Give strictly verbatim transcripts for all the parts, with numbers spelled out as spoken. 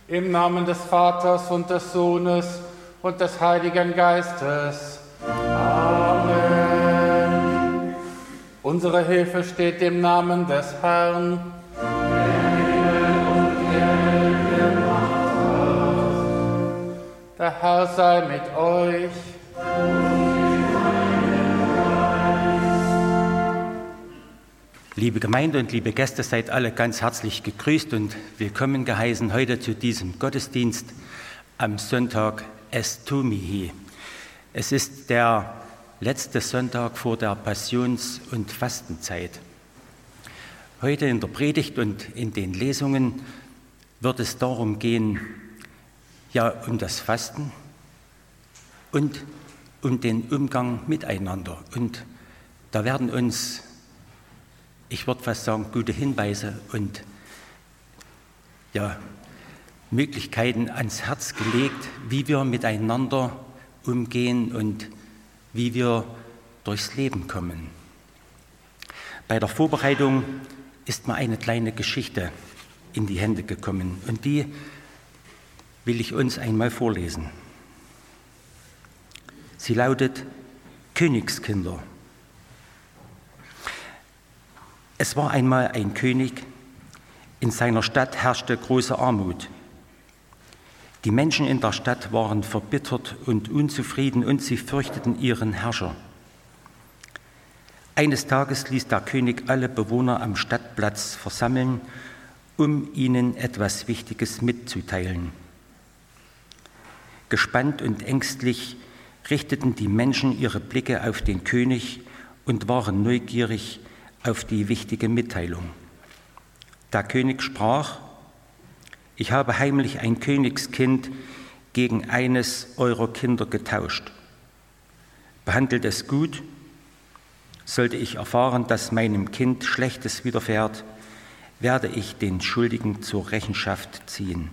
Im Namen des Vaters und des Sohnes und des Heiligen Geistes. Amen. Unsere Hilfe steht im Namen des Herrn. Der Herr sei mit euch. Liebe Gemeinde und liebe Gäste, seid alle ganz herzlich gegrüßt und willkommen geheißen heute zu diesem Gottesdienst am Sonntag Estumihi. Es ist der letzte Sonntag vor der Passions- und Fastenzeit. Heute in der Predigt und in den Lesungen wird es darum gehen, ja, um das Fasten und um den Umgang miteinander. Und da werden uns, ich würde fast sagen, gute Hinweise und ja, Möglichkeiten ans Herz gelegt, wie wir miteinander umgehen und wie wir durchs Leben kommen. Bei der Vorbereitung ist mir eine kleine Geschichte in die Hände gekommen und die will ich uns einmal vorlesen. Sie lautet Königskinder. Es war einmal ein König, in seiner Stadt herrschte große Armut. Die Menschen in der Stadt waren verbittert und unzufrieden und sie fürchteten ihren Herrscher. Eines Tages ließ der König alle Bewohner am Stadtplatz versammeln, um ihnen etwas Wichtiges mitzuteilen. Gespannt und ängstlich richteten die Menschen ihre Blicke auf den König und waren neugierig auf die wichtige Mitteilung. Der König sprach: Ich habe heimlich ein Königskind gegen eines eurer Kinder getauscht. Behandelt es gut. Sollte ich erfahren, dass meinem Kind Schlechtes widerfährt, werde ich den Schuldigen zur Rechenschaft ziehen.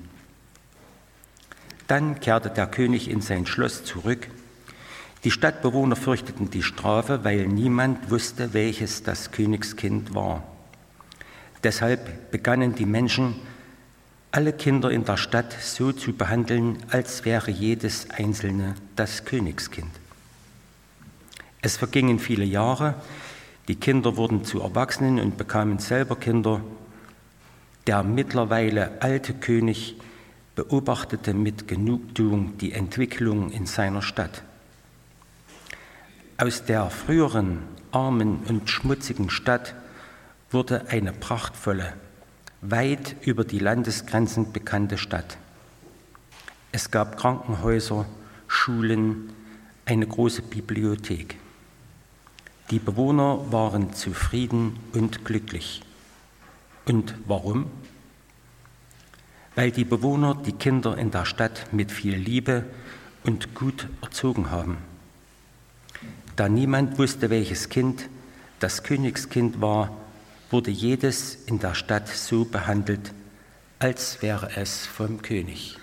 Dann kehrte der König in sein Schloss zurück. Die Stadtbewohner fürchteten die Strafe, weil niemand wusste, welches das Königskind war. Deshalb begannen die Menschen, alle Kinder in der Stadt so zu behandeln, als wäre jedes einzelne das Königskind. Es vergingen viele Jahre, die Kinder wurden zu Erwachsenen und bekamen selber Kinder. Der mittlerweile alte König beobachtete mit Genugtuung die Entwicklung in seiner Stadt. Aus der früheren armen und schmutzigen Stadt wurde eine prachtvolle, weit über die Landesgrenzen bekannte Stadt. Es gab Krankenhäuser, Schulen, eine große Bibliothek. Die Bewohner waren zufrieden und glücklich. Und warum? Weil die Bewohner die Kinder in der Stadt mit viel Liebe und gut erzogen haben. Da niemand wusste, welches Kind das Königskind war, wurde jedes in der Stadt so behandelt, als wäre es vom König.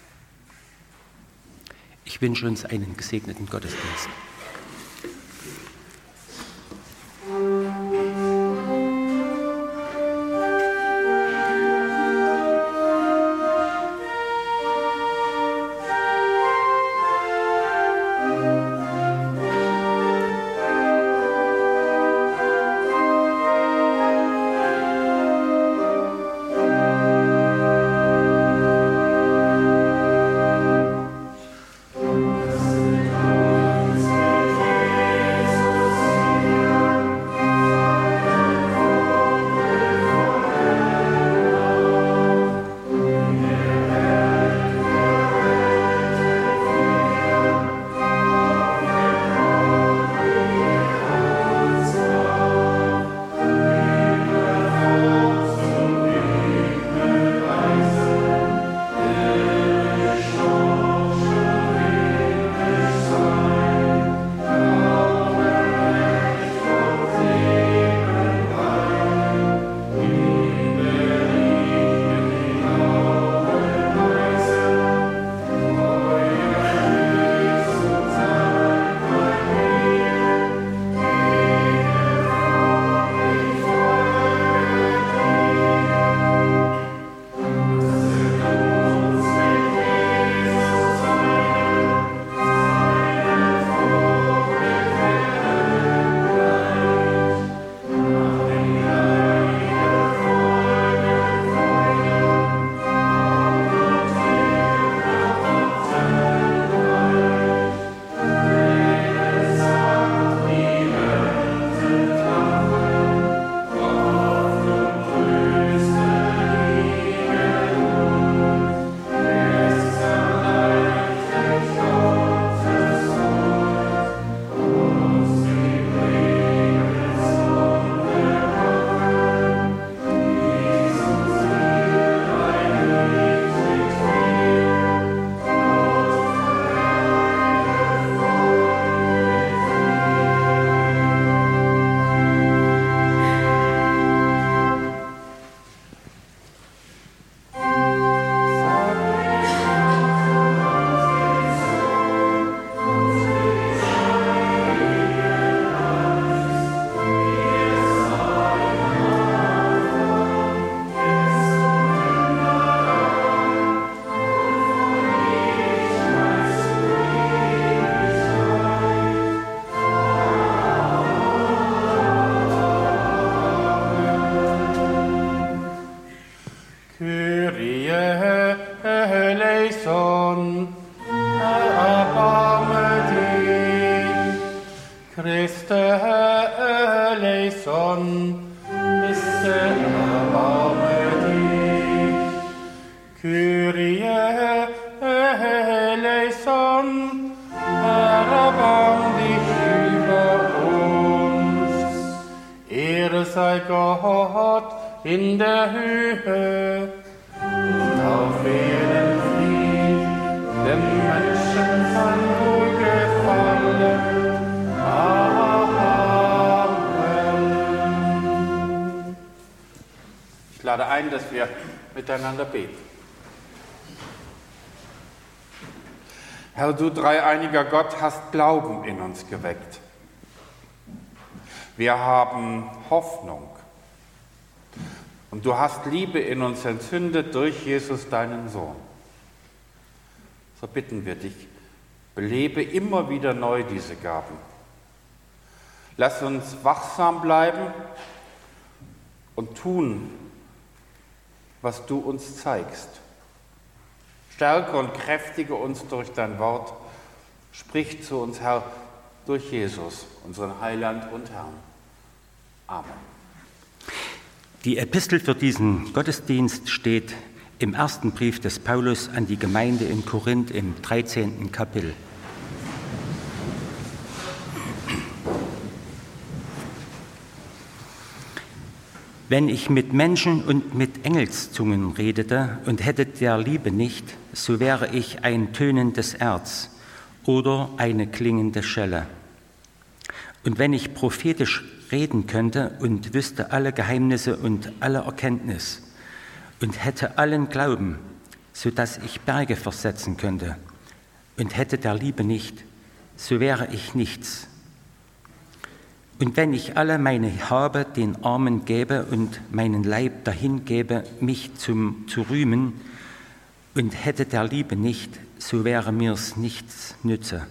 Ich wünsche uns einen gesegneten Gottesdienst. Amen. in der Höhe und auf Erden Frieden, dem Menschen sein Wohlgefallen. Amen. Ich lade ein, dass wir miteinander beten. Herr, du dreieiniger Gott, hast Glauben in uns geweckt. Wir haben Hoffnung. Und du hast Liebe in uns entzündet durch Jesus, deinen Sohn. So bitten wir dich, belebe immer wieder neu diese Gaben. Lass uns wachsam bleiben und tun, was du uns zeigst. Stärke und kräftige uns durch dein Wort. Sprich zu uns, Herr, durch Jesus, unseren Heiland und Herrn. Amen. Die Epistel für diesen Gottesdienst steht im ersten Brief des Paulus an die Gemeinde in Korinth im dreizehnten Kapitel. Wenn ich mit Menschen und mit Engelszungen redete und hätte der Liebe nicht, so wäre ich ein tönendes Erz oder eine klingende Schelle. Und wenn ich prophetisch reden könnte und wüsste alle Geheimnisse und alle Erkenntnis und hätte allen Glauben, so dass ich Berge versetzen könnte und hätte der Liebe nicht, so wäre ich nichts. Und wenn ich alle meine Habe den Armen gäbe und meinen Leib dahin gäbe, mich zum, zu rühmen, und hätte der Liebe nicht, so wäre mir's nichts nütze.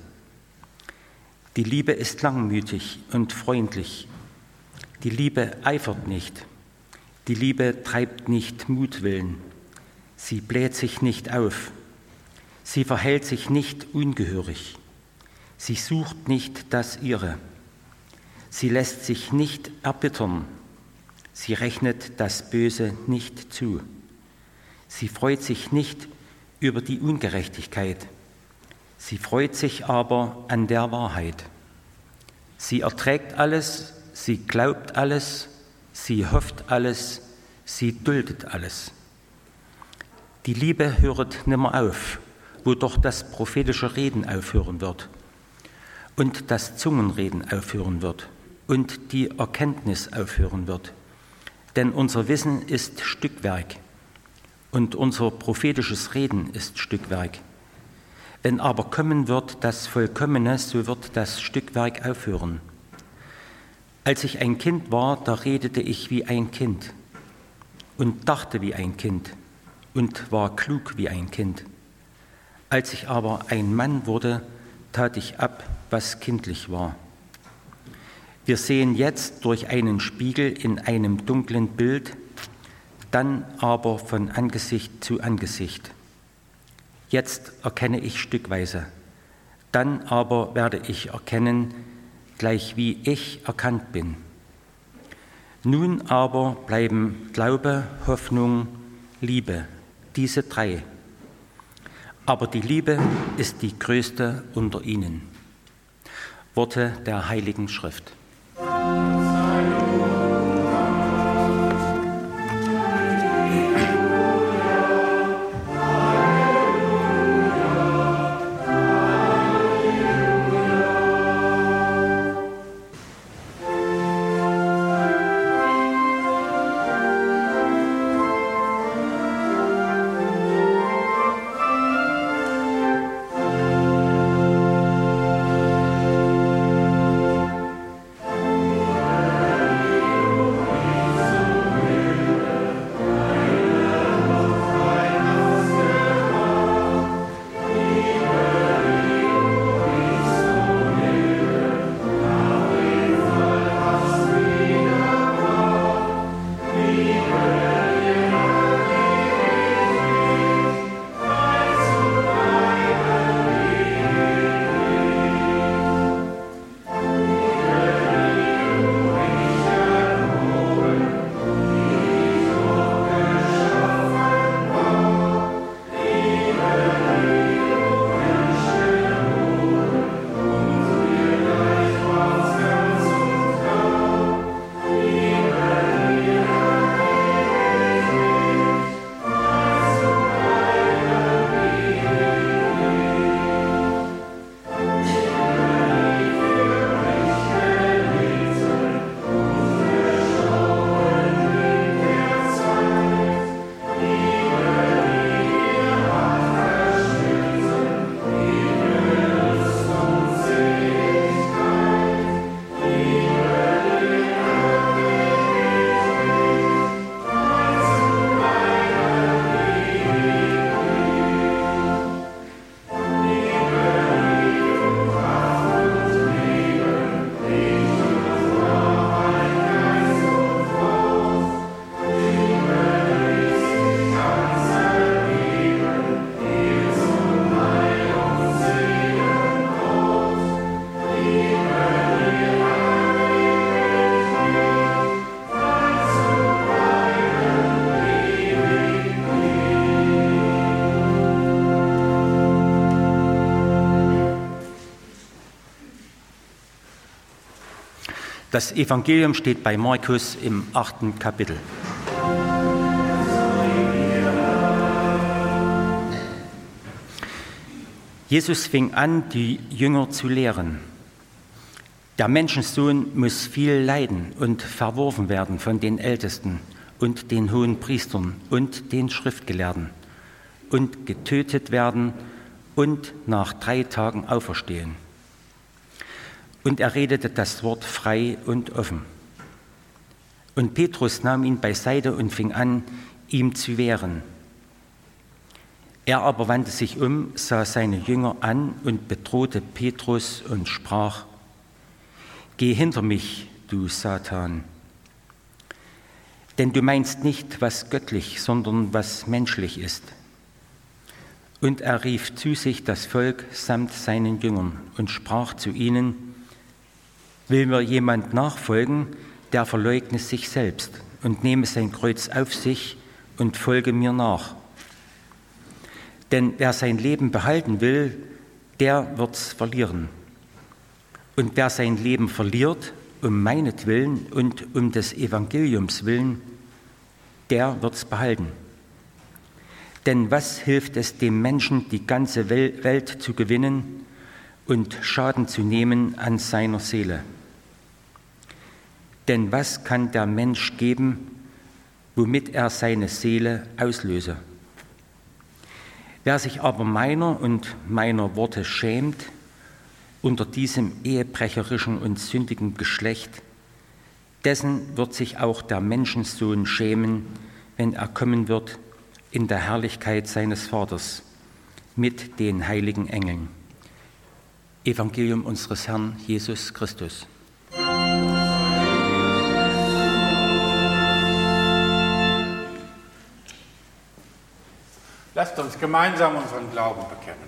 Die Liebe ist langmütig und freundlich. Die Liebe eifert nicht. Die Liebe treibt nicht Mutwillen. Sie bläht sich nicht auf. Sie verhält sich nicht ungehörig. Sie sucht nicht das Ihre. Sie lässt sich nicht erbittern. Sie rechnet das Böse nicht zu. Sie freut sich nicht über die Ungerechtigkeit. Sie freut sich aber an der Wahrheit. Sie erträgt alles, sie glaubt alles, sie hofft alles, sie duldet alles. Die Liebe hört nimmer auf, wo doch das prophetische Reden aufhören wird und das Zungenreden aufhören wird und die Erkenntnis aufhören wird. Denn unser Wissen ist Stückwerk und unser prophetisches Reden ist Stückwerk. Wenn aber kommen wird das Vollkommene, so wird das Stückwerk aufhören. Als ich ein Kind war, da redete ich wie ein Kind und dachte wie ein Kind und war klug wie ein Kind. Als ich aber ein Mann wurde, tat ich ab, was kindlich war. Wir sehen jetzt durch einen Spiegel in einem dunklen Bild, dann aber von Angesicht zu Angesicht. Jetzt erkenne ich stückweise, dann aber werde ich erkennen, gleich wie ich erkannt bin. Nun aber bleiben Glaube, Hoffnung, Liebe, diese drei. Aber die Liebe ist die größte unter ihnen. Worte der Heiligen Schrift. Das Evangelium steht bei Markus im achten Kapitel. Jesus fing an, die Jünger zu lehren. Der Menschensohn muss viel leiden und verworfen werden von den Ältesten und den Hohenpriestern und den Schriftgelehrten und getötet werden und nach drei Tagen auferstehen. Und er redete das Wort frei und offen. Und Petrus nahm ihn beiseite und fing an, ihm zu wehren. Er aber wandte sich um, sah seine Jünger an und bedrohte Petrus und sprach: Geh hinter mich, du Satan, denn du meinst nicht, was göttlich, sondern was menschlich ist. Und er rief zu sich das Volk samt seinen Jüngern und sprach zu ihnen: Will mir jemand nachfolgen, der verleugne sich selbst und nehme sein Kreuz auf sich und folge mir nach. Denn wer sein Leben behalten will, der wird's verlieren. Und wer sein Leben verliert, um meinetwillen und um des Evangeliums willen, der wird's behalten. Denn was hilft es dem Menschen, die ganze Welt zu gewinnen und Schaden zu nehmen an seiner Seele? Denn was kann der Mensch geben, womit er seine Seele auslöse? Wer sich aber meiner und meiner Worte schämt, unter diesem ehebrecherischen und sündigen Geschlecht, dessen wird sich auch der Menschensohn schämen, wenn er kommen wird in der Herrlichkeit seines Vaters mit den heiligen Engeln. Evangelium unseres Herrn Jesus Christus. Lasst uns gemeinsam unseren Glauben bekennen.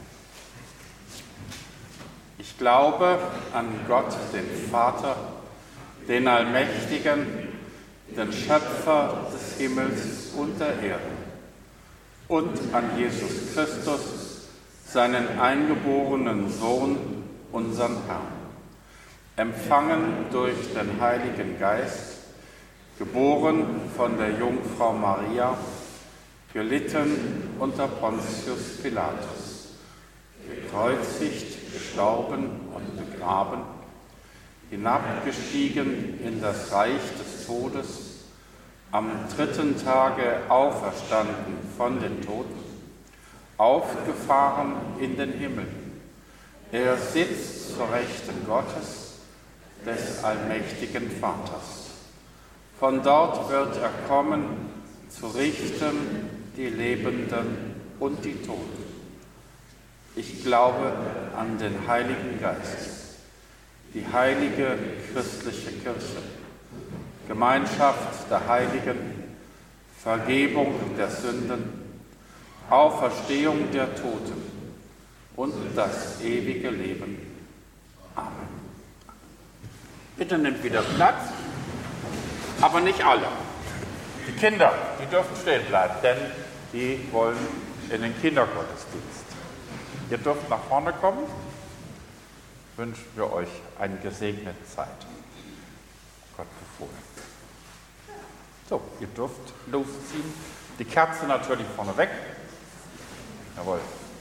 Ich glaube an Gott, den Vater, den Allmächtigen, den Schöpfer des Himmels und der Erde, und an Jesus Christus, seinen eingeborenen Sohn, unseren Herrn, empfangen durch den Heiligen Geist, geboren von der Jungfrau Maria, gelitten unter Pontius Pilatus, gekreuzigt, gestorben und begraben, hinabgestiegen in das Reich des Todes, am dritten Tage auferstanden von den Toten, aufgefahren in den Himmel. Er sitzt zur Rechten Gottes, des allmächtigen Vaters. Von dort wird er kommen, zu richten die Lebenden und die Toten. Ich glaube an den Heiligen Geist, die heilige christliche Kirche, Gemeinschaft der Heiligen, Vergebung der Sünden, Auferstehung der Toten und das ewige Leben. Amen. Bitte nehmt wieder Platz, aber nicht alle. Die Kinder, die dürfen stehen bleiben, denn die wollen in den Kindergottesdienst. Ihr dürft nach vorne kommen. Wünschen wir euch eine gesegnete Zeit. Gott befohlen. So, ihr dürft losziehen. Die Kerze natürlich vorne weg. Jawohl.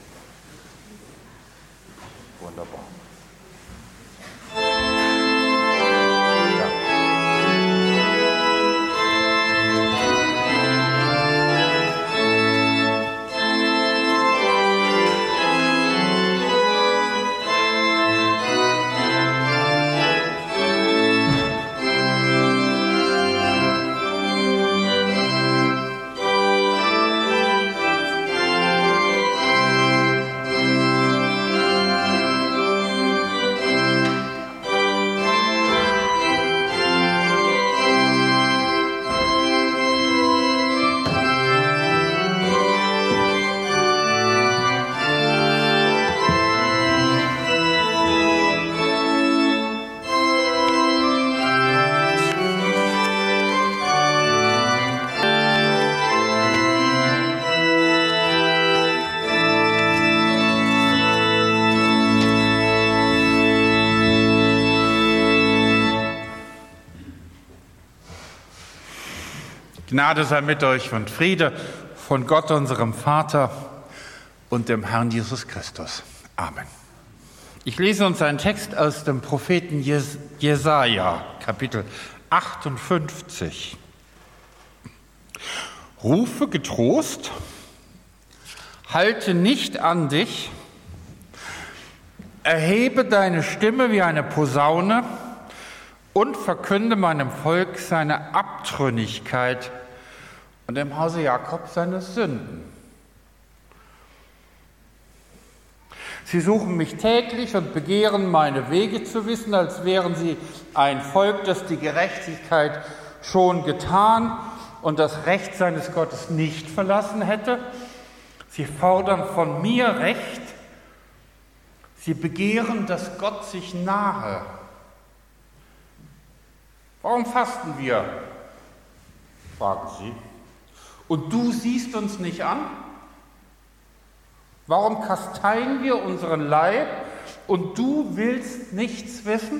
Wunderbar. Gnade sei mit euch und Friede von Gott, unserem Vater und dem Herrn Jesus Christus. Amen. Ich lese uns einen Text aus dem Propheten Jes- Jesaja, Kapitel achtundfünfzig. Rufe getrost, halte nicht an dich, erhebe deine Stimme wie eine Posaune und verkünde meinem Volk seine Abtrünnigkeit und dem Hause Jakob seine Sünden. Sie suchen mich täglich und begehren meine Wege zu wissen, als wären sie ein Volk, das die Gerechtigkeit schon getan und das Recht seines Gottes nicht verlassen hätte. Sie fordern von mir Recht. Sie begehren, dass Gott sich nahe. Warum fasten wir? Fragen sie. Und du siehst uns nicht an? Warum kasteien wir unseren Leib und du willst nichts wissen?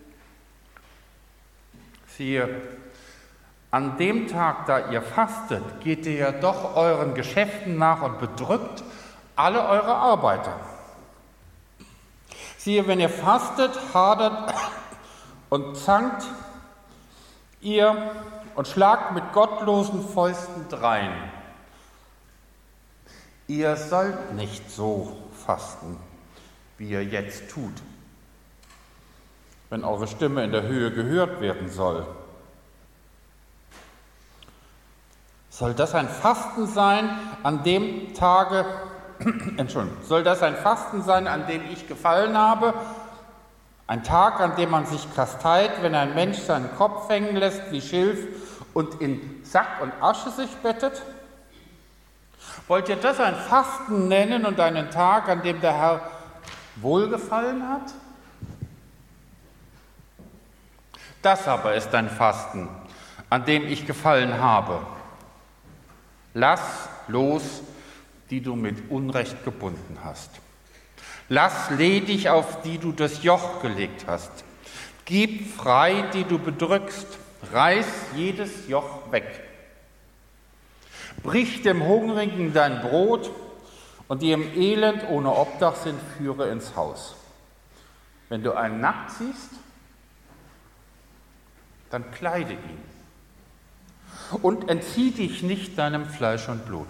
Siehe, an dem Tag, da ihr fastet, geht ihr ja doch euren Geschäften nach und bedrückt alle eure Arbeiter. Siehe, wenn ihr fastet, hadert und zankt ihr und schlagt mit gottlosen Fäusten drein. Ihr sollt nicht so fasten, wie ihr jetzt tut, wenn eure Stimme in der Höhe gehört werden soll. Soll das ein Fasten sein, an dem Tage, Entschuldigung, soll das ein Fasten sein, an dem ich gefallen habe? Ein Tag, an dem man sich kasteit, wenn ein Mensch seinen Kopf hängen lässt wie Schilf und in Sack und Asche sich bettet? Wollt ihr das ein Fasten nennen und einen Tag, an dem der Herr wohlgefallen hat? Das aber ist ein Fasten, an dem ich gefallen habe. Lass los, die du mit Unrecht gebunden hast. Lass ledig, auf die du das Joch gelegt hast. Gib frei, die du bedrückst. Reiß jedes Joch weg. Brich dem Hungrigen dein Brot und die im Elend ohne Obdach sind, führe ins Haus. Wenn du einen nackt siehst, dann kleide ihn und entzieh dich nicht deinem Fleisch und Blut.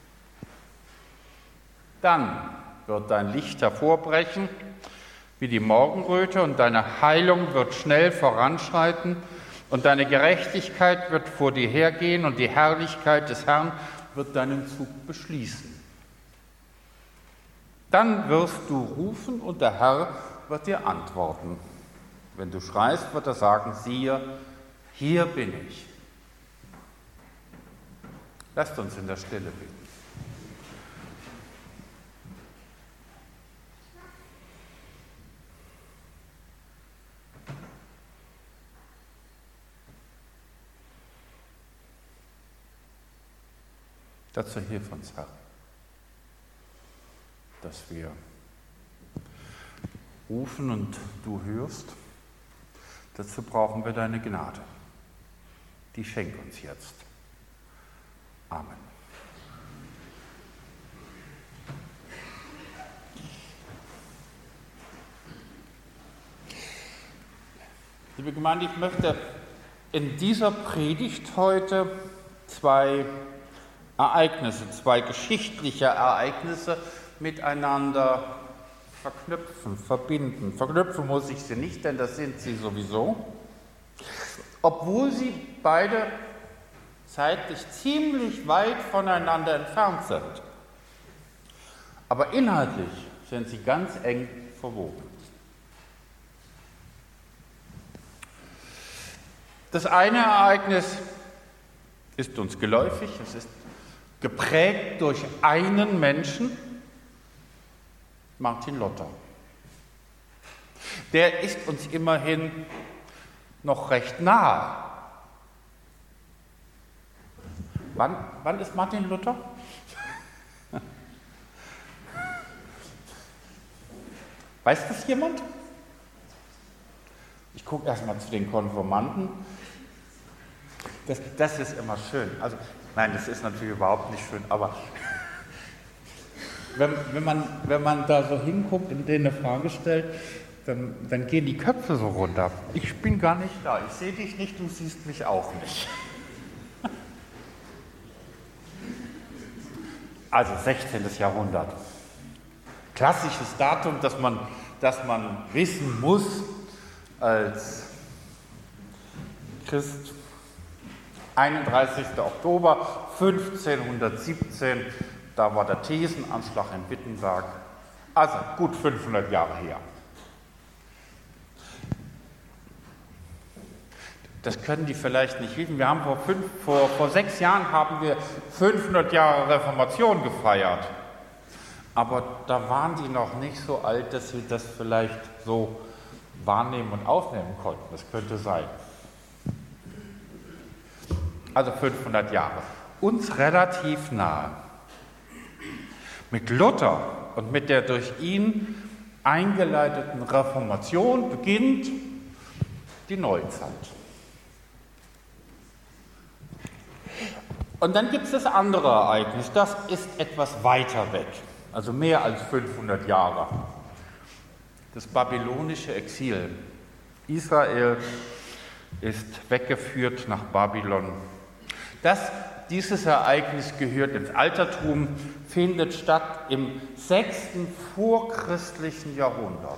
Dann wird dein Licht hervorbrechen wie die Morgenröte und deine Heilung wird schnell voranschreiten und deine Gerechtigkeit wird vor dir hergehen und die Herrlichkeit des Herrn wird deinen Zug beschließen. Dann wirst du rufen und der Herr wird dir antworten. Wenn du schreist, wird er sagen, siehe, hier bin ich. Lasst uns in der Stille beten. Dazu hilf uns, Herr, dass wir rufen und du hörst. Dazu brauchen wir deine Gnade. Die schenk uns jetzt. Amen. Liebe Gemeinde, ich möchte in dieser Predigt heute zwei Ereignisse, zwei geschichtliche Ereignisse miteinander verknüpfen, verbinden. Verknüpfen muss ich sie nicht, denn das sind sie sowieso. Obwohl sie beide zeitlich ziemlich weit voneinander entfernt sind. Aber inhaltlich sind sie ganz eng verwoben. Das eine Ereignis ist uns geläufig, es ist geprägt durch einen Menschen, Martin Luther. Der ist uns immerhin noch recht nahe. Wann, wann ist Martin Luther? Weiß das jemand? Ich gucke erstmal zu den Konformanten. Das, das ist immer schön. Also, nein, das ist natürlich überhaupt nicht schön, aber wenn, wenn, man, wenn man da so hinguckt und denen eine Frage stellt, dann, dann gehen die Köpfe so runter. Ich bin gar nicht da, ich sehe dich nicht, du siehst mich auch nicht. Also sechzehntes Jahrhundert. Klassisches Datum, das man, das man wissen muss als Christ. einunddreißigster Oktober fünfzehnhundertsiebzehn, da war der Thesenanschlag in Wittenberg. Also gut fünfhundert Jahre her. Das können die vielleicht nicht wissen. Wir haben vor, fünf, vor, vor sechs Jahren haben wir fünfhundert Jahre Reformation gefeiert. Aber da waren die noch nicht so alt, dass sie das vielleicht so wahrnehmen und aufnehmen konnten. Das könnte sein. Also fünfhundert Jahre. Uns relativ nahe. Mit Luther und mit der durch ihn eingeleiteten Reformation beginnt die Neuzeit. Und dann gibt es das andere Ereignis, das ist etwas weiter weg, also mehr als fünfhundert Jahre. Das babylonische Exil. Israel ist weggeführt nach Babylon. Das, dieses Ereignis gehört ins Altertum, findet statt im sechsten vorchristlichen Jahrhundert.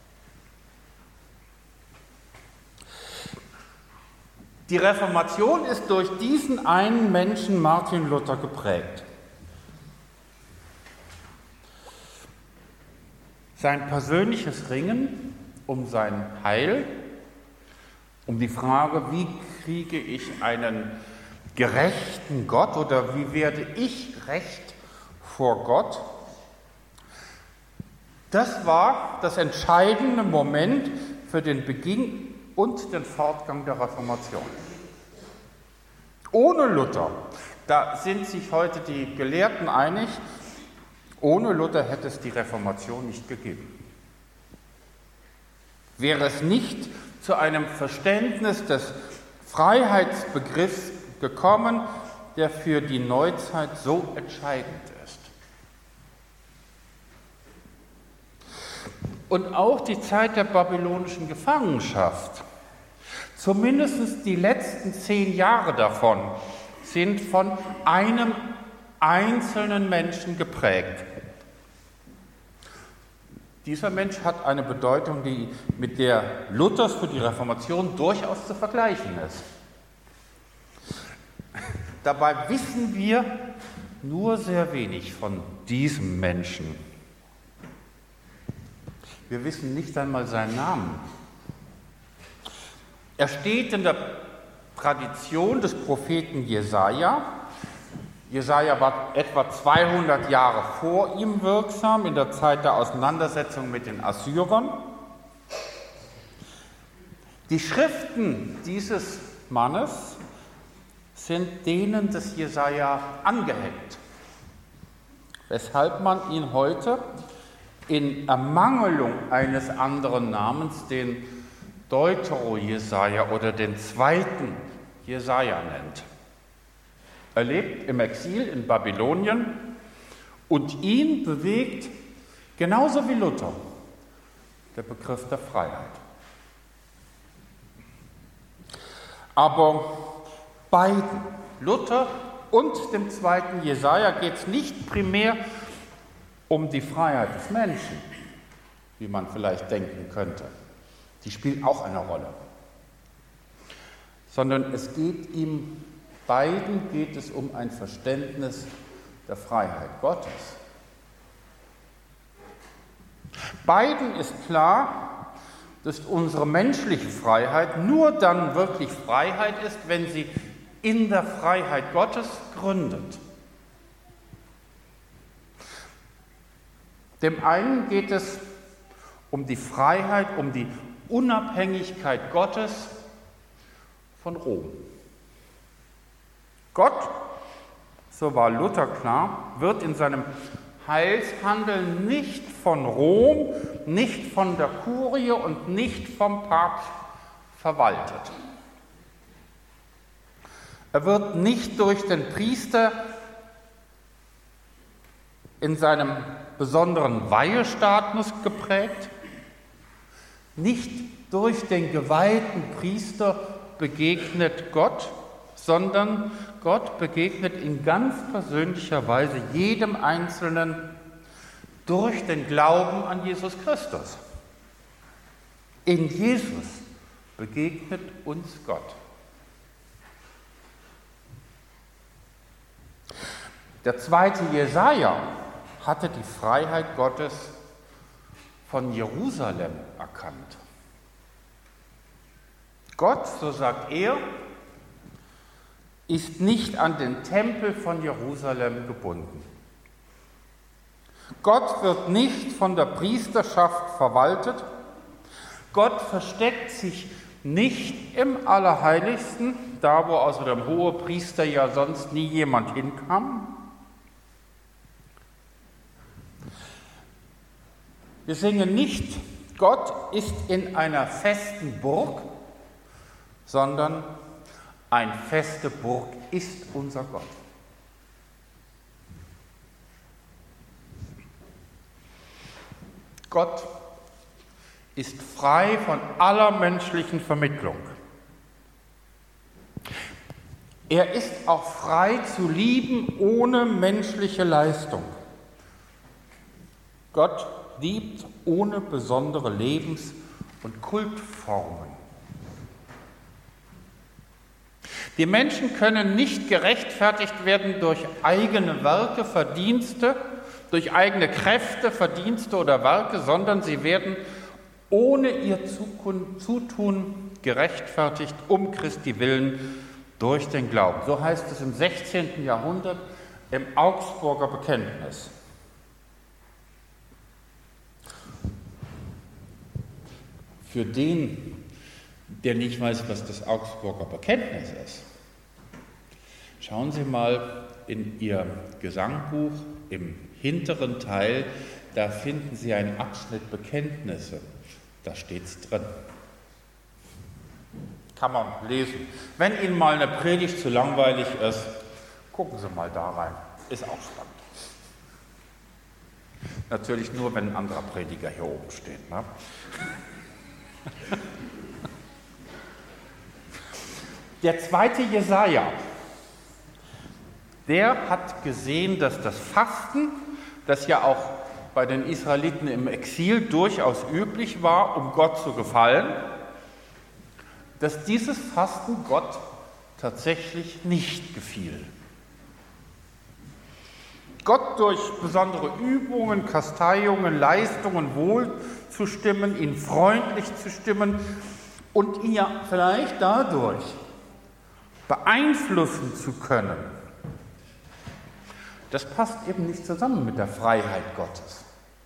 Die Reformation ist durch diesen einen Menschen, Martin Luther, geprägt. Sein persönliches Ringen um sein Heil, um die Frage, wie kriege ich einen gerechten Gott oder wie werde ich recht vor Gott, das war das entscheidende Moment für den Beginn und den Fortgang der Reformation. Ohne Luther, da sind sich heute die Gelehrten einig, ohne Luther hätte es die Reformation nicht gegeben. Wäre es nicht zu einem Verständnis des Freiheitsbegriffs gekommen, der für die Neuzeit so entscheidend ist. Und auch die Zeit der babylonischen Gefangenschaft, zumindest die letzten zehn Jahre davon, sind von einem einzelnen Menschen geprägt. Dieser Mensch hat eine Bedeutung, die mit der Luthers für die Reformation durchaus zu vergleichen ist. Dabei wissen wir nur sehr wenig von diesem Menschen. Wir wissen nicht einmal seinen Namen. Er steht in der Tradition des Propheten Jesaja. Jesaja war etwa zweihundert Jahre vor ihm wirksam, in der Zeit der Auseinandersetzung mit den Assyrern. Die Schriften dieses Mannes sind denen des Jesaja angehängt, weshalb man ihn heute in Ermangelung eines anderen Namens den Deutero-Jesaja oder den zweiten Jesaja nennt. Er lebt im Exil in Babylonien und ihn bewegt, genauso wie Luther, der Begriff der Freiheit. Aber beiden, Luther und dem zweiten Jesaja, geht es nicht primär um die Freiheit des Menschen, wie man vielleicht denken könnte. Die spielt auch eine Rolle. Sondern es geht ihm, beiden geht es um ein Verständnis der Freiheit Gottes. Beiden ist klar, dass unsere menschliche Freiheit nur dann wirklich Freiheit ist, wenn sie in der Freiheit Gottes gründet. Dem einen geht es um die Freiheit, um die Unabhängigkeit Gottes von Rom. Gott, so war Luther klar, wird in seinem Heilshandeln nicht von Rom, nicht von der Kurie und nicht vom Papst verwaltet. Er wird nicht durch den Priester in seinem besonderen Weihestatus geprägt, nicht durch den geweihten Priester begegnet Gott, sondern Gott begegnet in ganz persönlicher Weise jedem Einzelnen durch den Glauben an Jesus Christus. In Jesus begegnet uns Gott. Der zweite Jesaja hatte die Freiheit Gottes von Jerusalem erkannt. Gott, so sagt er, ist nicht an den Tempel von Jerusalem gebunden. Gott wird nicht von der Priesterschaft verwaltet. Gott versteckt sich nicht im Allerheiligsten, da wo außer dem Hohepriester ja sonst nie jemand hinkam. Wir singen nicht, Gott ist in einer festen Burg, sondern eine feste Burg ist unser Gott. Gott ist frei von aller menschlichen Vermittlung. Er ist auch frei zu lieben ohne menschliche Leistung. Gott liebt ohne besondere Lebens- und Kultformen. Die Menschen können nicht gerechtfertigt werden durch eigene Werke, Verdienste, durch eigene Kräfte, Verdienste oder Werke, sondern sie werden ohne ihr Zutun gerechtfertigt, um Christi willen, durch den Glauben. So heißt es im sechzehnten Jahrhundert im Augsburger Bekenntnis. Für den, der nicht weiß, was das Augsburger Bekenntnis ist, schauen Sie mal in Ihr Gesangbuch im hinteren Teil, da finden Sie einen Abschnitt Bekenntnisse. Da steht es drin. Kann man lesen. Wenn Ihnen mal eine Predigt zu langweilig ist, gucken Sie mal da rein. Ist auch spannend. Natürlich nur, wenn ein anderer Prediger hier oben steht. Ne? Der zweite Jesaja, der hat gesehen, dass das Fasten, das ja auch bei den Israeliten im Exil durchaus üblich war, um Gott zu gefallen, dass dieses Fasten Gott tatsächlich nicht gefiel. Gott durch besondere Übungen, Kasteiungen, Leistungen wohlzustimmen, ihn freundlich zu stimmen und ihn ja vielleicht dadurch beeinflussen zu können, das passt eben nicht zusammen mit der Freiheit Gottes.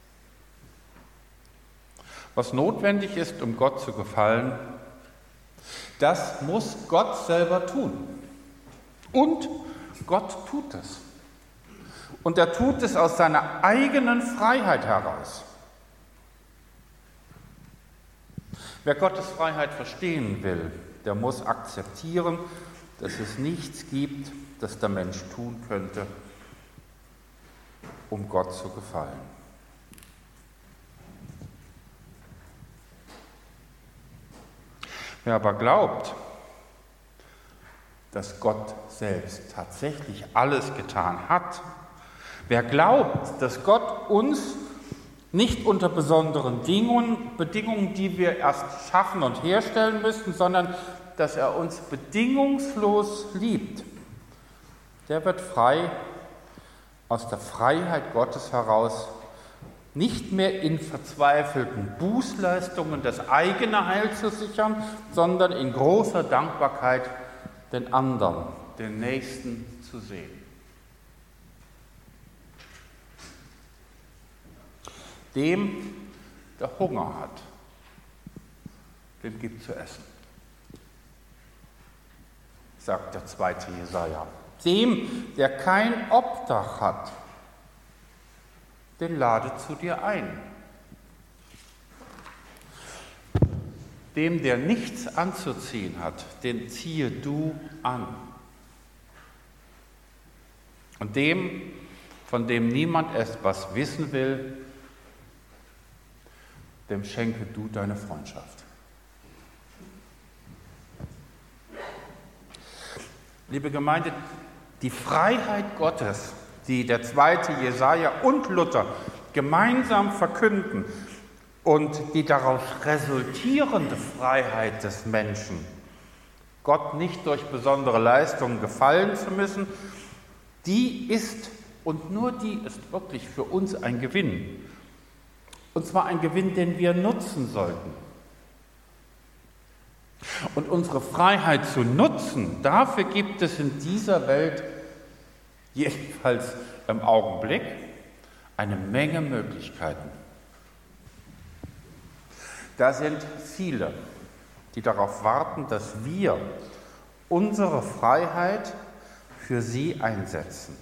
Was notwendig ist, um Gott zu gefallen, das muss Gott selber tun. Und Gott tut es. Und er tut es aus seiner eigenen Freiheit heraus. Wer Gottes Freiheit verstehen will, der muss akzeptieren, dass es nichts gibt, das der Mensch tun könnte, um Gott zu gefallen. Wer aber glaubt, dass Gott selbst tatsächlich alles getan hat, wer glaubt, dass Gott uns nicht unter besonderen Bedingungen, Bedingungen, die wir erst schaffen und herstellen müssen, sondern dass er uns bedingungslos liebt, der wird frei aus der Freiheit Gottes heraus, nicht mehr in verzweifelten Bußleistungen das eigene Heil zu sichern, sondern in großer Dankbarkeit den anderen, den Nächsten zu sehen. Dem, der Hunger hat, dem gibt zu essen, sagt der zweite Jesaja. Dem, der kein Obdach hat, den lade zu dir ein. Dem, der nichts anzuziehen hat, den ziehe du an. Und dem, von dem niemand etwas wissen will, dem schenke du deine Freundschaft. Liebe Gemeinde, die Freiheit Gottes, die der zweite Jesaja und Luther gemeinsam verkünden und die daraus resultierende Freiheit des Menschen, Gott nicht durch besondere Leistungen gefallen zu müssen, die ist und nur die ist wirklich für uns ein Gewinn. Und zwar ein Gewinn, den wir nutzen sollten. Und unsere Freiheit zu nutzen, dafür gibt es in dieser Welt, jedenfalls im Augenblick, eine Menge Möglichkeiten. Da sind viele, die darauf warten, dass wir unsere Freiheit für sie einsetzen.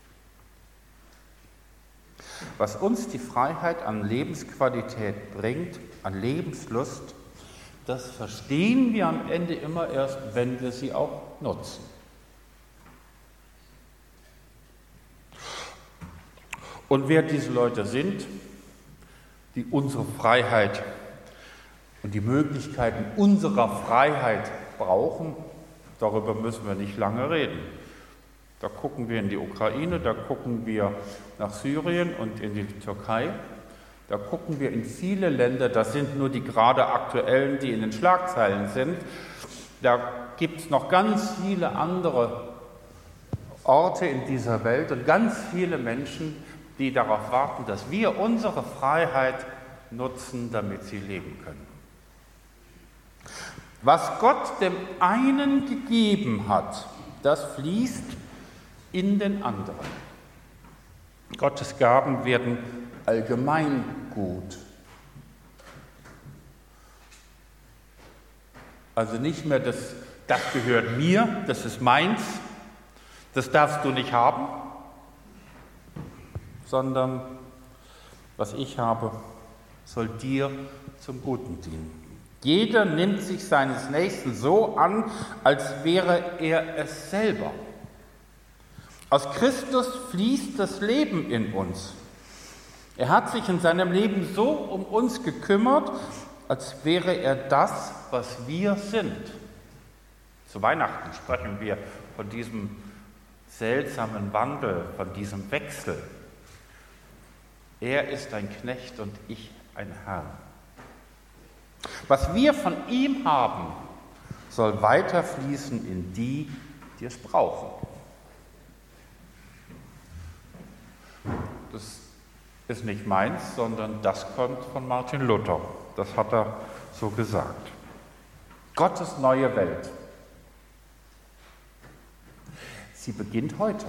Was uns die Freiheit an Lebensqualität bringt, an Lebenslust, das verstehen wir am Ende immer erst, wenn wir sie auch nutzen. Und wer diese Leute sind, die unsere Freiheit und die Möglichkeiten unserer Freiheit brauchen, darüber müssen wir nicht lange reden. Da gucken wir in die Ukraine, da gucken wir nach Syrien und in die Türkei, da gucken wir in viele Länder, das sind nur die gerade aktuellen, die in den Schlagzeilen sind. Da gibt es noch ganz viele andere Orte in dieser Welt und ganz viele Menschen, die darauf warten, dass wir unsere Freiheit nutzen, damit sie leben können. Was Gott dem einen gegeben hat, das fließt in den anderen. Gottes Gaben werden Allgemeingut. Also nicht mehr das, das gehört mir, das ist meins, das darfst du nicht haben, sondern was ich habe, soll dir zum Guten dienen. Jeder nimmt sich seines Nächsten so an, als wäre er es selber. Aus Christus fließt das Leben in uns. Er hat sich in seinem Leben so um uns gekümmert, als wäre er das, was wir sind. Zu Weihnachten sprechen wir von diesem seltsamen Wandel, von diesem Wechsel. Er ist ein Knecht und ich ein Herr. Was wir von ihm haben, soll weiterfließen in die, die es brauchen. Das ist nicht meins, sondern das kommt von Martin Luther. Das hat er so gesagt. Gottes neue Welt. Sie beginnt heute.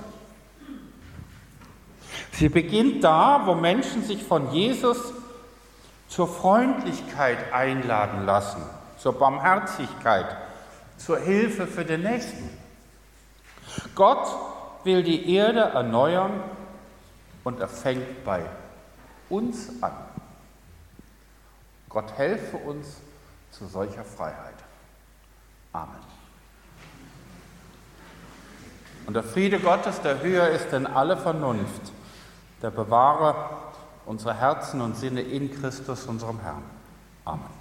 Sie beginnt da, wo Menschen sich von Jesus zur Freundlichkeit einladen lassen, zur Barmherzigkeit, zur Hilfe für den Nächsten. Gott will die Erde erneuern und er fängt bei uns an. Gott helfe uns zu solcher Freiheit. Amen. Und der Friede Gottes, der höher ist denn alle Vernunft, der bewahre unsere Herzen und Sinne in Christus, unserem Herrn. Amen.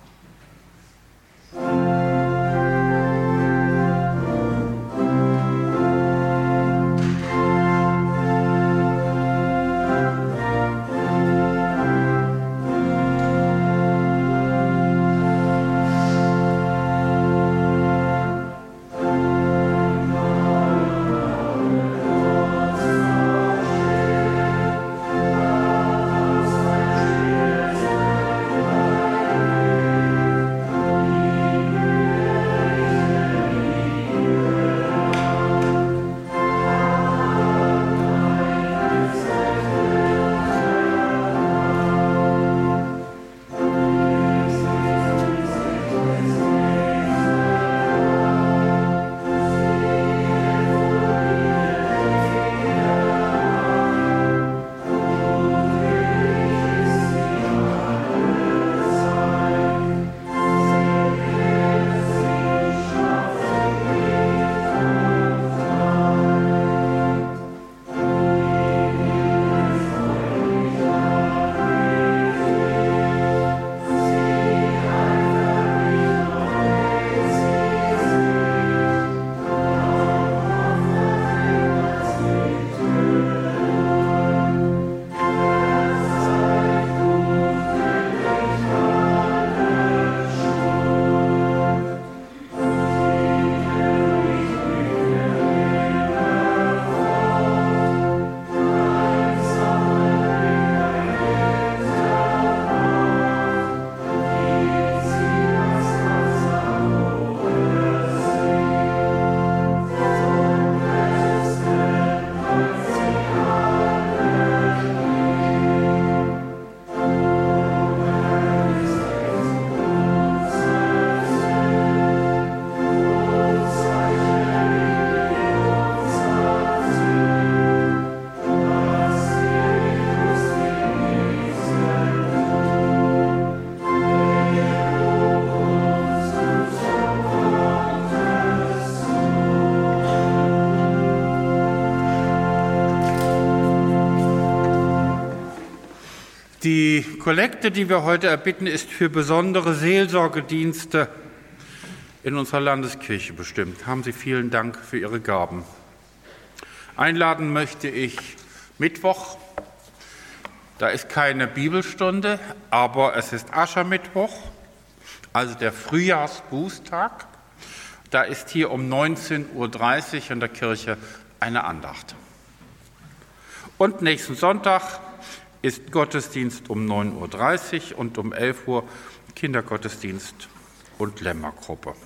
Die Kollekte, die wir heute erbitten, ist für besondere Seelsorgedienste in unserer Landeskirche bestimmt. Haben Sie vielen Dank für Ihre Gaben. Einladen möchte ich Mittwoch. Da ist keine Bibelstunde, aber es ist Aschermittwoch, also der Frühjahrsbußtag. Da ist hier um neunzehn Uhr dreißig in der Kirche eine Andacht. Und nächsten Sonntag ist Gottesdienst um neun Uhr dreißig und um elf Uhr Kindergottesdienst und Lämmergruppe.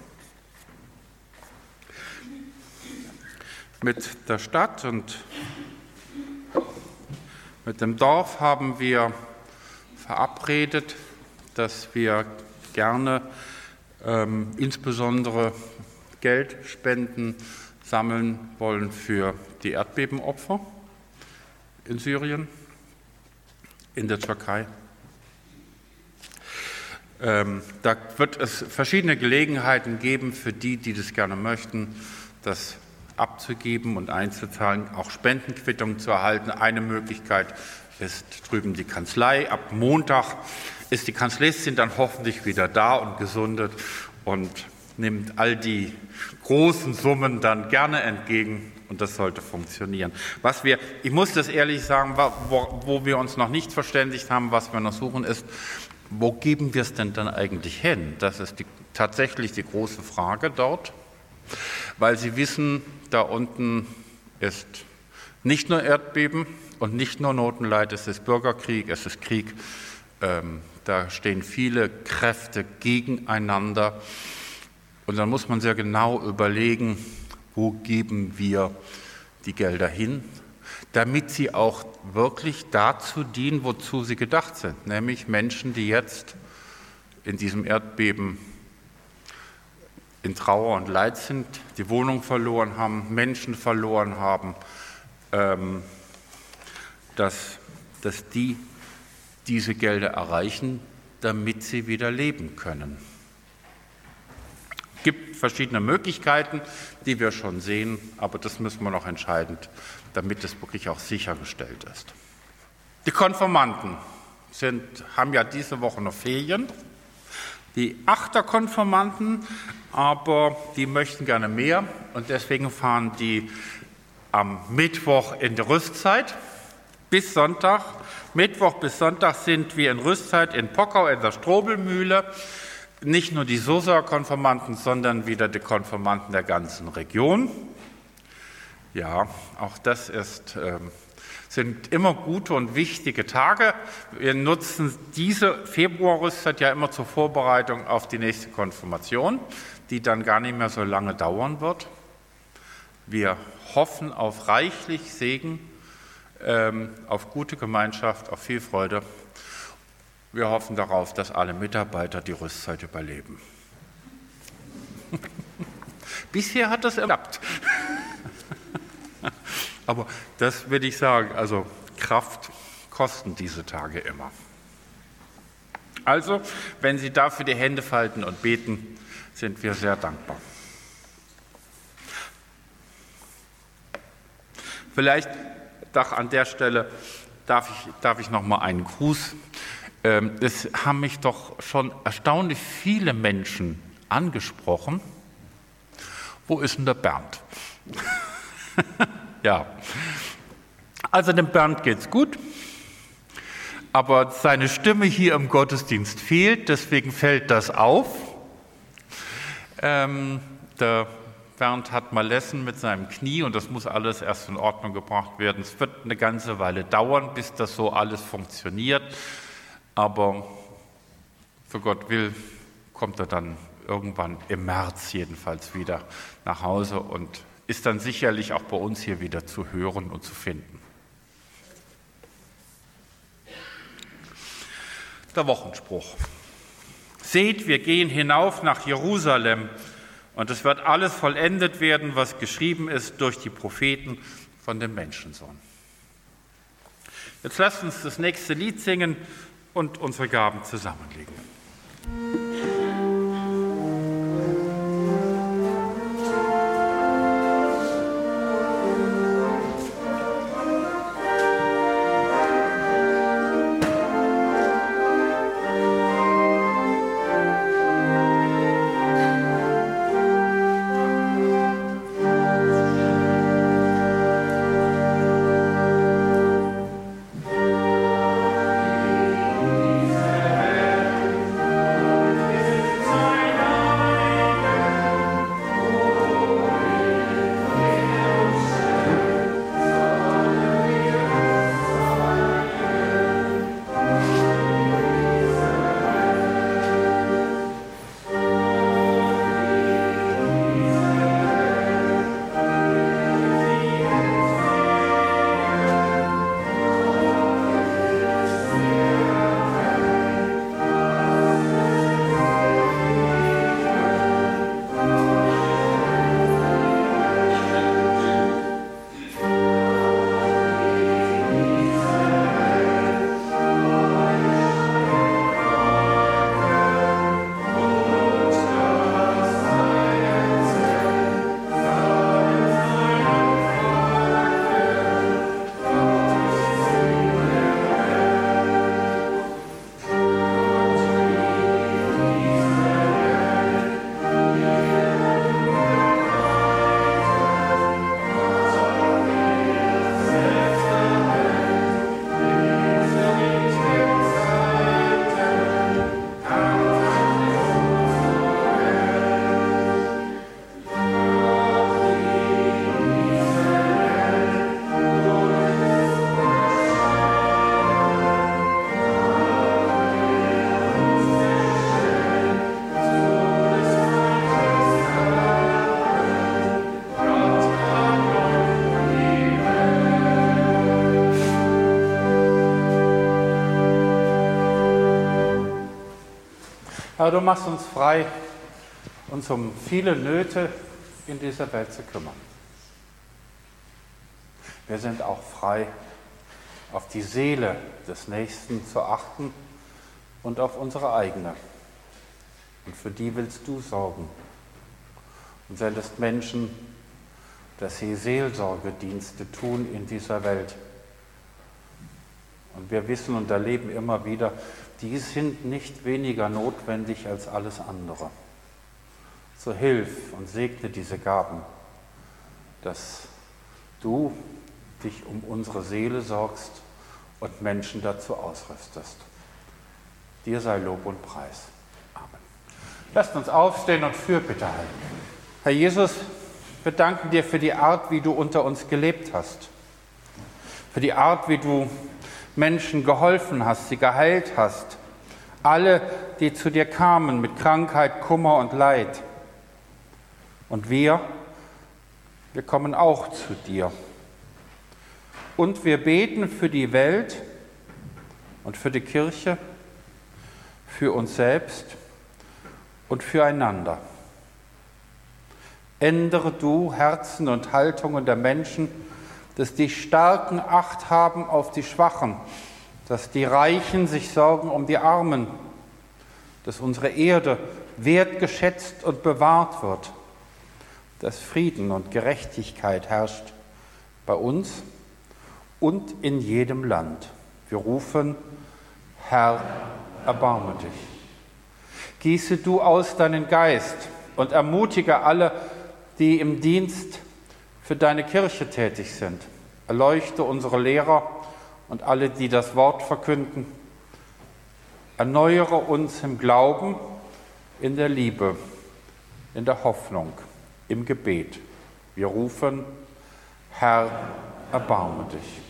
Mit der Stadt und mit dem Dorf haben wir verabredet, dass wir gerne ähm, insbesondere Geldspenden sammeln wollen für die Erdbebenopfer in Syrien, in der Türkei. Ähm, da wird es verschiedene Gelegenheiten geben für die, die das gerne möchten, das abzugeben und einzuzahlen, auch Spendenquittungen zu erhalten. Eine Möglichkeit ist drüben die Kanzlei. Ab Montag ist die Kanzleistin dann hoffentlich wieder da und gesundet und nimmt all die großen Summen dann gerne entgegen. Und das sollte funktionieren. Was wir, ich muss das ehrlich sagen, wo, wo wir uns noch nicht verständigt haben, was wir noch suchen, ist, wo geben wir es denn dann eigentlich hin? Das ist die, tatsächlich die große Frage dort, weil Sie wissen, da unten ist nicht nur Erdbeben und nicht nur Notenleid, es ist Bürgerkrieg, es ist Krieg. Ähm, da stehen viele Kräfte gegeneinander. Und dann muss man sehr genau überlegen, wo geben wir die Gelder hin, damit sie auch wirklich dazu dienen, wozu sie gedacht sind, nämlich Menschen, die jetzt in diesem Erdbeben in Trauer und Leid sind, die Wohnung verloren haben, Menschen verloren haben, ähm, dass, dass die diese Gelder erreichen, damit sie wieder leben können. Es gibt verschiedene Möglichkeiten, die wir schon sehen, aber das müssen wir noch entscheiden, damit es wirklich auch sichergestellt ist. Die Konfirmanden sind, haben ja diese Woche noch Ferien. Die Achterkonfirmanden, aber die möchten gerne mehr und deswegen fahren die am Mittwoch in die Rüstzeit bis Sonntag. Mittwoch bis Sonntag sind wir in Rüstzeit in Pockau in der Strobelmühle. Nicht nur die Sosa-Konfirmanden, sondern wieder die Konfirmanden der ganzen Region. Ja, auch das ist, äh, sind immer gute und wichtige Tage. Wir nutzen diese Februarrüstzeit ja immer zur Vorbereitung auf die nächste Konfirmation, die dann gar nicht mehr so lange dauern wird. Wir hoffen auf reichlich Segen, ähm, auf gute Gemeinschaft, auf viel Freude. Wir hoffen darauf, dass alle Mitarbeiter die Rüstzeit überleben. Bisher hat das geklappt. Aber das würde ich sagen, also Kraft kosten diese Tage immer. Also, wenn Sie dafür die Hände falten und beten, sind wir sehr dankbar. Vielleicht doch an der Stelle darf ich, darf ich noch mal einen Gruß. Es haben mich doch schon erstaunlich viele Menschen angesprochen. Wo ist denn der Bernd? Ja, also dem Bernd geht's gut, aber seine Stimme hier im Gottesdienst fehlt, deswegen fällt das auf. Ähm, der Bernd hat Malessen mit seinem Knie und das muss alles erst in Ordnung gebracht werden. Es wird eine ganze Weile dauern, bis das so alles funktioniert. Aber für Gott will, kommt er dann irgendwann im März jedenfalls wieder nach Hause und ist dann sicherlich auch bei uns hier wieder zu hören und zu finden. Der Wochenspruch. Seht, wir gehen hinauf nach Jerusalem und es wird alles vollendet werden, was geschrieben ist durch die Propheten von dem Menschensohn. Jetzt lasst uns das nächste Lied singen und unsere Gaben zusammenlegen. Aber du machst uns frei, uns um viele Nöte in dieser Welt zu kümmern. Wir sind auch frei, auf die Seele des Nächsten zu achten und auf unsere eigene. Und für die willst du sorgen und sendest Menschen, dass sie Seelsorgedienste tun in dieser Welt. Und wir wissen und erleben immer wieder, die sind nicht weniger notwendig als alles andere. So hilf und segne diese Gaben, dass du dich um unsere Seele sorgst und Menschen dazu ausrüstest. Dir sei Lob und Preis. Amen. Lasst uns aufstehen und Fürbitte halten. Herr Jesus, wir danken dir für die Art, wie du unter uns gelebt hast, für die Art, wie du Menschen geholfen hast, sie geheilt hast, alle, die zu dir kamen mit Krankheit, Kummer und Leid. Und wir, wir kommen auch zu dir. Und wir beten für die Welt und für die Kirche, für uns selbst und füreinander. Ändere du Herzen und Haltungen der Menschen, dass die Starken Acht haben auf die Schwachen, dass die Reichen sich sorgen um die Armen, dass unsere Erde wertgeschätzt und bewahrt wird, dass Frieden und Gerechtigkeit herrscht bei uns und in jedem Land. Wir rufen, Herr, erbarme dich. Gieße du aus deinen Geist und ermutige alle, die im Dienst für deine Kirche tätig sind. Erleuchte unsere Lehrer und alle, die das Wort verkünden. Erneuere uns im Glauben, in der Liebe, in der Hoffnung, im Gebet. Wir rufen, Herr, erbarme dich.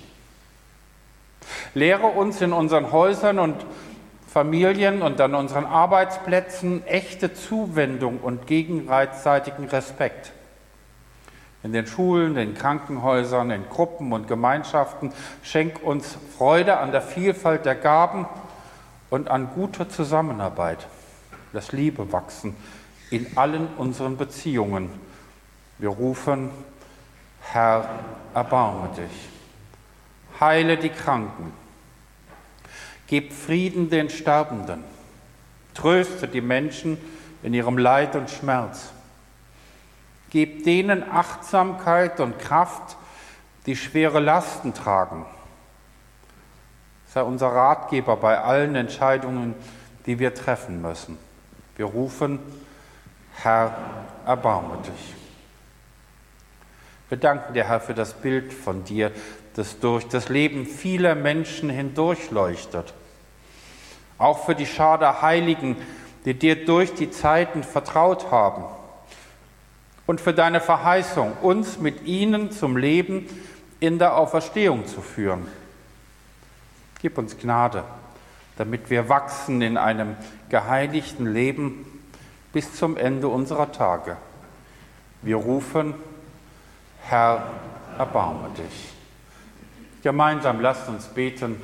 Lehre uns in unseren Häusern und Familien und an unseren Arbeitsplätzen echte Zuwendung und gegenseitigen Respekt. In den Schulen, in Krankenhäusern, in Gruppen und Gemeinschaften schenk uns Freude an der Vielfalt der Gaben und an guter Zusammenarbeit. Lass Liebe wachsen in allen unseren Beziehungen. Wir rufen, Herr, erbarme dich. Heile die Kranken. Gib Frieden den Sterbenden. Tröste die Menschen in ihrem Leid und Schmerz. Gib denen Achtsamkeit und Kraft, die schwere Lasten tragen. Sei unser Ratgeber bei allen Entscheidungen, die wir treffen müssen. Wir rufen, Herr, erbarme dich. Wir danken dir, Herr, für das Bild von dir, das durch das Leben vieler Menschen hindurchleuchtet. Auch für die Schar der Heiligen, die dir durch die Zeiten vertraut haben. Und für deine Verheißung, uns mit ihnen zum Leben in der Auferstehung zu führen. Gib uns Gnade, damit wir wachsen in einem geheiligten Leben bis zum Ende unserer Tage. Wir rufen, Herr, erbarme dich. Gemeinsam lasst uns beten.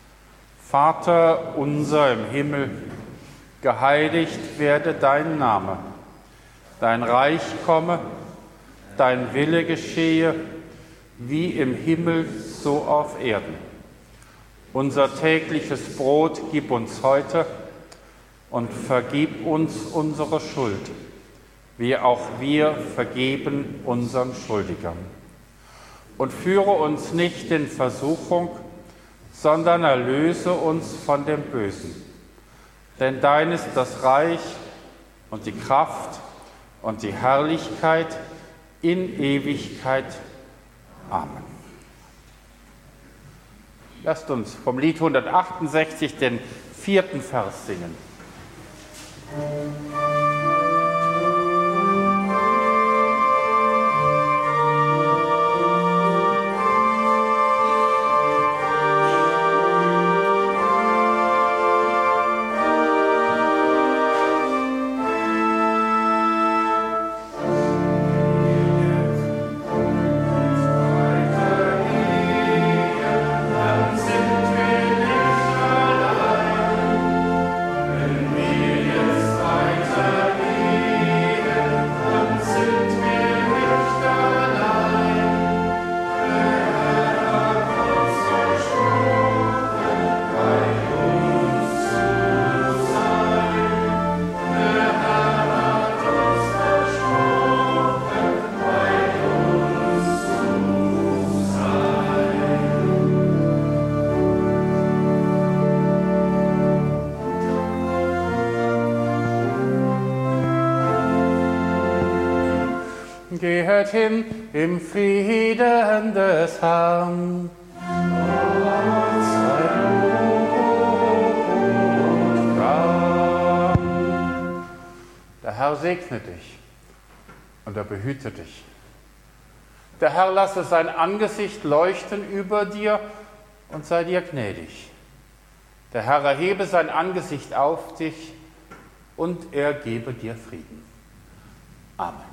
Vater unser im Himmel, geheiligt werde dein Name. Dein Reich komme, dein Wille geschehe, wie im Himmel, so auf Erden. Unser tägliches Brot gib uns heute und vergib uns unsere Schuld, wie auch wir vergeben unseren Schuldigern. Und führe uns nicht in Versuchung, sondern erlöse uns von dem Bösen. Denn dein ist das Reich und die Kraft und die Herrlichkeit in Ewigkeit. Amen. Lasst uns vom Lied hundertachtundsechzig den vierten Vers singen. Yes. Gehet hin im Frieden des Herrn. Gott sei Dank. Der Herr segne dich und er behüte dich. Der Herr lasse sein Angesicht leuchten über dir und sei dir gnädig. Der Herr erhebe sein Angesicht auf dich und er gebe dir Frieden. Amen.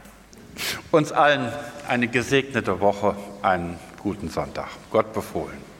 Uns allen eine gesegnete Woche, einen guten Sonntag. Gott befohlen.